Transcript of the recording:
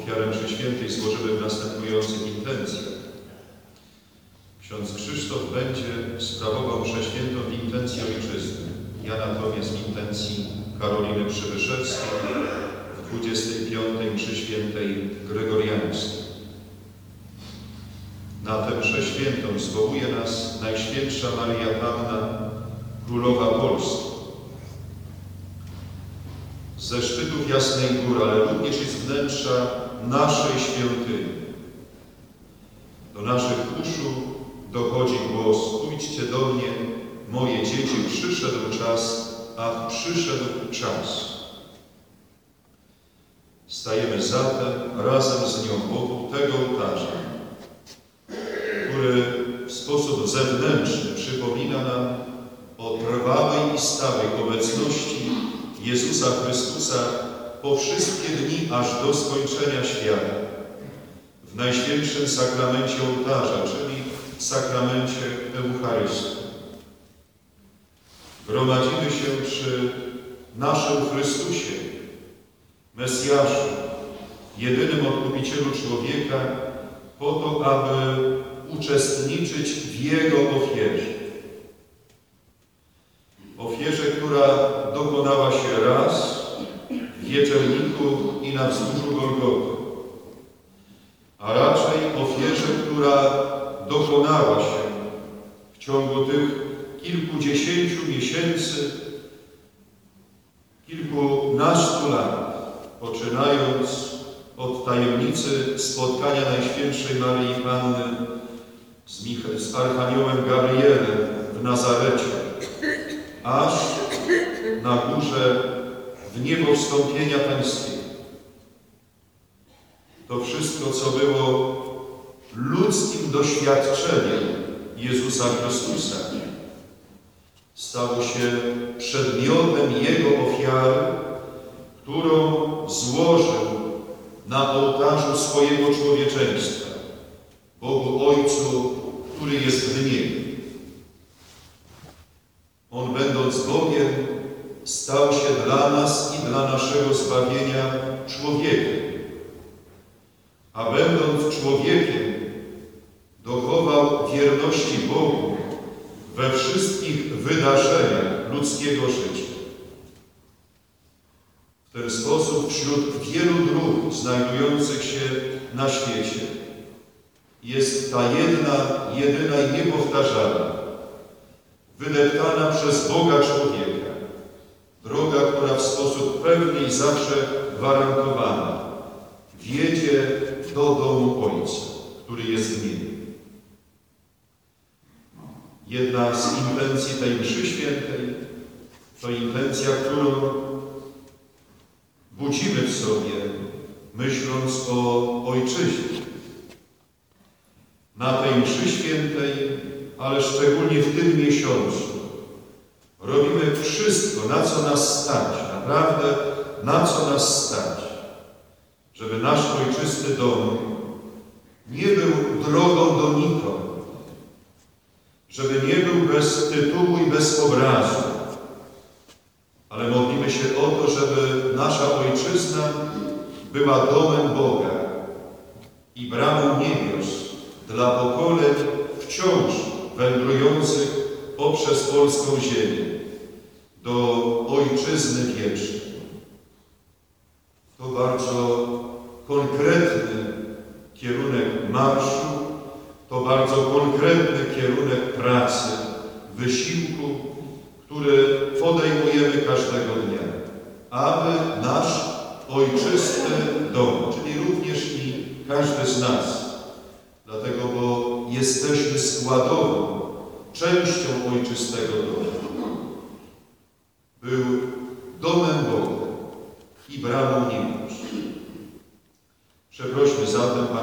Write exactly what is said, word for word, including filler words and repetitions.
Ofiarę mszy świętej złożymy w następujących intencjach. Ksiądz Krzysztof będzie sprawował mszę świętą w intencji ojczyzny. Ja natomiast w intencji Karoliny Przybyszewskiej, w dwudziestej piątej mszy świętej gregoriańskiej. Na tę mszę świętą zwołuje nas Najświętsza Maryja Panna, Królowa Polski. Ze szczytów Jasnej Góry, ale również i z wnętrza naszej świątyni. Do naszych uszu dochodzi głos: pójdźcie do mnie, moje dzieci, przyszedł czas, a przyszedł czas. Stajemy zatem razem z nią wokół tego ołtarza, który w sposób zewnętrzny przypomina nam o trwałej i stałej obecności Jezusa Chrystusa po wszystkie dni, aż do skończenia świata, w Najświętszym sakramencie ołtarza, czyli w sakramencie Eucharystii. Gromadzimy się przy naszym Chrystusie, Mesjaszu, jedynym Odkupicielu człowieka, po to, aby uczestniczyć w Jego ofierze. Ofierze, która dokonała się raz w wieczerniku i na wzgórzu Golgoty, a raczej ofierze, która dokonała się w ciągu tych kilkudziesięciu miesięcy, kilkunastu lat, poczynając od tajemnicy spotkania Najświętszej Maryi Panny z, Mich- z Archaniołem Gabrielem w Nazarecie, aż na górze w niebo wstąpienia Pańskiego. To wszystko, co było ludzkim doświadczeniem Jezusa Chrystusa, stało się przedmiotem Jego ofiary, którą złożył na ołtarzu swojego człowieczeństwa, Bogu Ojcu, który jest w niebie. On, będąc Bogiem, stał się dla nas i dla naszego zbawienia człowiekiem. A będąc człowiekiem, dochował wierności Bogu we wszystkich wydarzeniach ludzkiego życia. W ten sposób wśród wielu dróg znajdujących się na świecie jest ta jedna, jedyna i niepowtarzalna, wydeptana przez Boga człowieka, droga, która w sposób pewny i zawsze gwarantowany wiedzie do domu Ojca, który jest w niebie. Jedna z intencji tej mszy świętej to intencja, którą budzimy w sobie, myśląc o Ojczyźnie. Na tej mszy świętej, ale szczególnie w tym miesiącu, robimy wszystko, na co nas stać, naprawdę na co nas stać, żeby nasz ojczysty dom nie był drogą donikąd, żeby nie był bez tytułu i bez obrazu, ale modlimy się o to, żeby nasza ojczyzna była domem Boga i bramą niebios dla pokoleń wciąż wędrujących poprzez polską ziemię do ojczyzny wiecznej. To bardzo konkretny kierunek marszu, to bardzo konkretny kierunek pracy, wysiłku, który podejmujemy każdego dnia, aby nasz ojczysty dom, czyli również i każdy z nas, dlatego, bo jesteśmy składową częścią ojczystego domu,